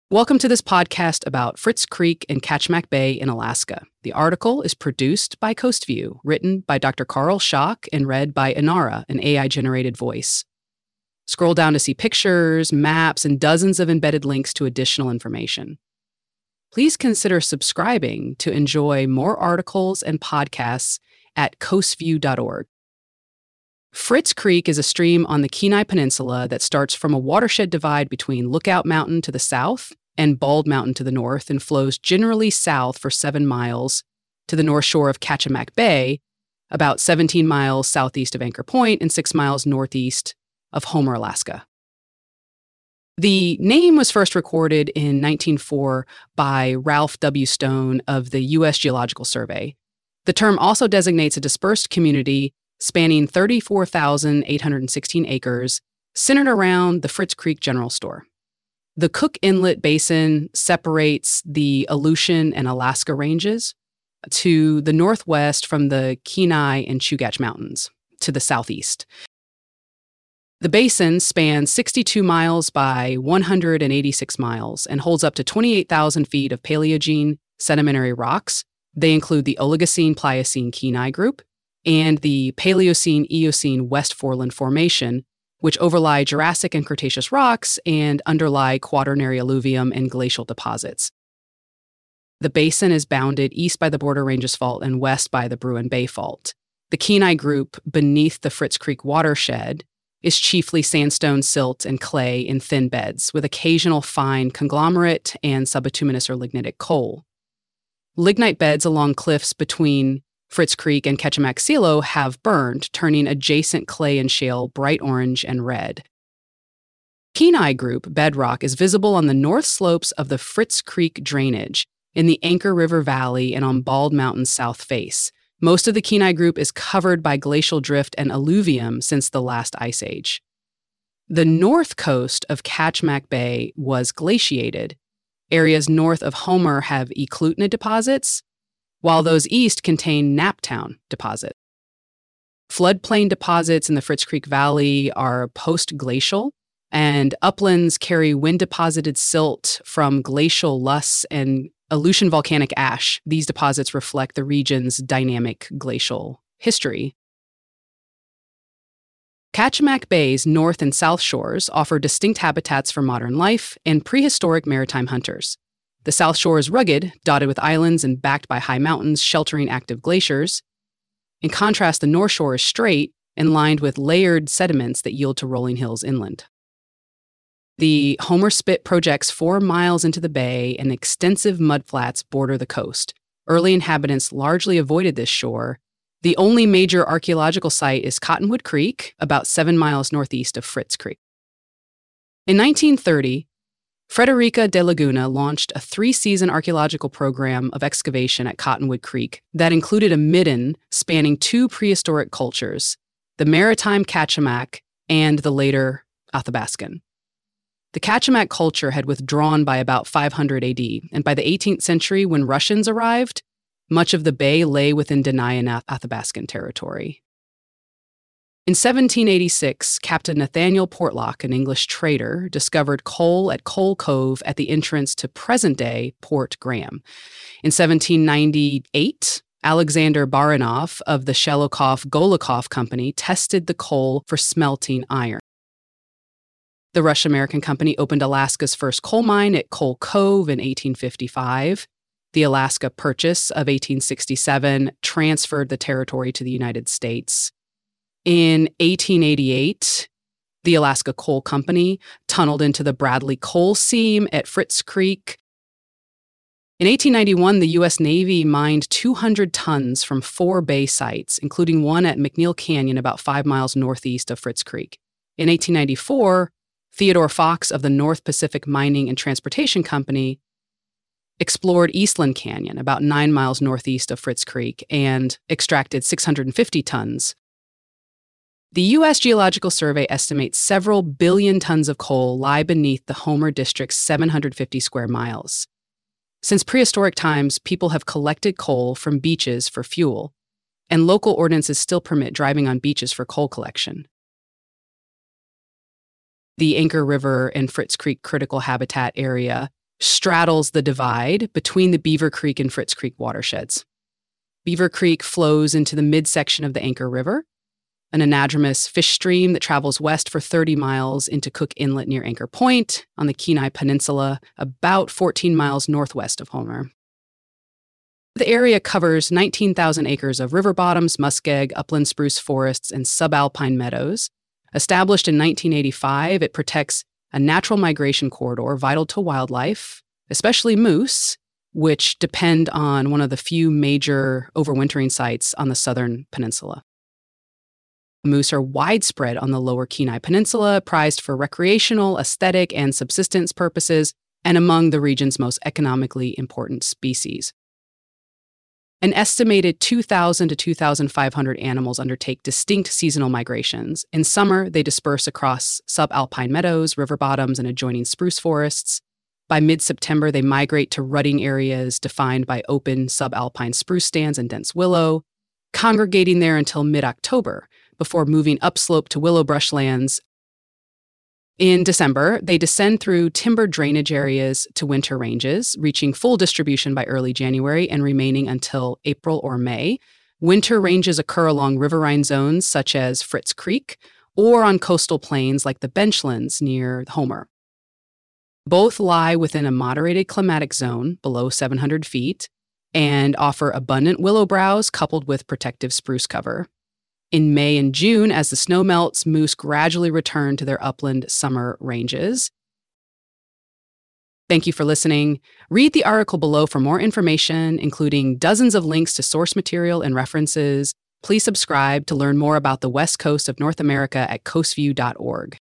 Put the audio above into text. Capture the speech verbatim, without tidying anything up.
Welcome to this podcast about Fritz Creek and Kachemak Bay in Alaska. The article is produced by CoastView, written by Doctor Carl Schock and read by Inara, an A I-generated voice. Scroll down to see pictures, maps, and dozens of embedded links to additional information. Please consider subscribing to enjoy more articles and podcasts at coastview dot org. Fritz Creek is a stream on the Kenai Peninsula that starts from a watershed divide between Lookout Mountain to the south and Bald Mountain to the north and flows generally south for seven miles to the north shore of Kachemak Bay, about seventeen miles southeast of Anchor Point and six miles northeast of Homer, Alaska. The name was first recorded in nineteen oh four by Ralph W. Stone of the U S Geological Survey. The term also designates a dispersed community spanning thirty-four thousand eight hundred sixteen acres, centered around the Fritz Creek General Store. The Cook Inlet Basin separates the Aleutian and Alaska ranges to the northwest from the Kenai and Chugach Mountains to the southeast. The basin spans sixty-two miles by one hundred eighty-six miles and holds up to twenty-eight thousand feet of Paleogene sedimentary rocks. They include the Oligocene-Pliocene Kenai Group and the Paleocene-Eocene West Foreland Formation, which overlie Jurassic and Cretaceous rocks and underlie Quaternary alluvium and glacial deposits. The basin is bounded east by the Border Ranges Fault and west by the Bruin Bay Fault. The Kenai Group beneath the Fritz Creek watershed is chiefly sandstone, silt, and clay in thin beds, with occasional fine conglomerate and subbituminous or lignitic coal. Lignite beds along cliffs between Fritz Creek and Kachemak Silo have burned, turning adjacent clay and shale bright orange and red. Kenai Group bedrock is visible on the north slopes of the Fritz Creek drainage, in the Anchor River Valley and on Bald Mountain's south face. Most of the Kenai Group is covered by glacial drift and alluvium since the last ice age. The north coast of Kachemak Bay was glaciated. Areas north of Homer have eklutna deposits, while those east contain Naptown deposit. Floodplain deposits in the Fritz Creek Valley are post-glacial, and uplands carry wind-deposited silt from glacial loess and Aleutian volcanic ash. These deposits reflect the region's dynamic glacial history. Kachemak Bay's north and south shores offer distinct habitats for modern life and prehistoric maritime hunters. The south shore is rugged, dotted with islands and backed by high mountains sheltering active glaciers. In contrast, the north shore is straight and lined with layered sediments that yield to rolling hills inland. The Homer Spit projects four miles into the bay, and extensive mudflats border the coast. Early inhabitants largely avoided this shore. The only major archaeological site is Cottonwood Creek, about seven miles northeast of Fritz Creek. In nineteen thirty, Frederica de Laguna launched a three-season archaeological program of excavation at Cottonwood Creek that included a midden spanning two prehistoric cultures, the maritime Kachemak and the later Athabascan. The Kachemak culture had withdrawn by about five hundred A D, and by the eighteenth century, when Russians arrived, much of the bay lay within Dena'ina Athabascan territory. In seventeen eighty-six, Captain Nathaniel Portlock, an English trader, discovered coal at Coal Cove at the entrance to present-day Port Graham. In seventeen ninety-eight, Alexander Baranov of the Shelokov-Golikov Company tested the coal for smelting iron. The Russian-American Company opened Alaska's first coal mine at Coal Cove in eighteen fifty-five. The Alaska Purchase of eighteen sixty-seven transferred the territory to the United States. In eighteen eighty-eight, the Alaska Coal Company tunneled into the Bradley Coal Seam at Fritz Creek. In eighteen ninety-one, the U S Navy mined two hundred tons from four bay sites, including one at McNeil Canyon about five miles northeast of Fritz Creek. In eighteen ninety-four, Theodore Fox of the North Pacific Mining and Transportation Company explored Eastland Canyon about nine miles northeast of Fritz Creek and extracted six hundred fifty tons. The U S Geological Survey estimates several billion tons of coal lie beneath the Homer District's seven hundred fifty square miles. Since prehistoric times, people have collected coal from beaches for fuel, and local ordinances still permit driving on beaches for coal collection. The Anchor River and Fritz Creek Critical Habitat Area straddles the divide between the Beaver Creek and Fritz Creek watersheds. Beaver Creek flows into the midsection of the Anchor River, an anadromous fish stream that travels west for thirty miles into Cook Inlet near Anchor Point on the Kenai Peninsula, about fourteen miles northwest of Homer. The area covers nineteen thousand acres of river bottoms, muskeg, upland spruce forests, and subalpine meadows. Established in nineteen eighty-five, it protects a natural migration corridor vital to wildlife, especially moose, which depend on one of the few major overwintering sites on the southern peninsula. Moose are widespread on the lower Kenai Peninsula, prized for recreational, aesthetic, and subsistence purposes, and among the region's most economically important species. An estimated two thousand to two thousand five hundred animals undertake distinct seasonal migrations. In summer, they disperse across subalpine meadows, river bottoms, and adjoining spruce forests. By mid-September, they migrate to rutting areas defined by open subalpine spruce stands and dense willow, congregating there until mid-October, before moving upslope to willow brushlands. In December, they descend through timber drainage areas to winter ranges, reaching full distribution by early January and remaining until April or May. Winter ranges occur along riverine zones such as Fritz Creek or on coastal plains like the Benchlands near Homer. Both lie within a moderated climatic zone below seven hundred feet and offer abundant willow browse coupled with protective spruce cover. In May and June, as the snow melts, moose gradually return to their upland summer ranges. Thank you for listening. Read the article below for more information, including dozens of links to source material and references. Please subscribe to learn more about the West Coast of North America at coastview dot org.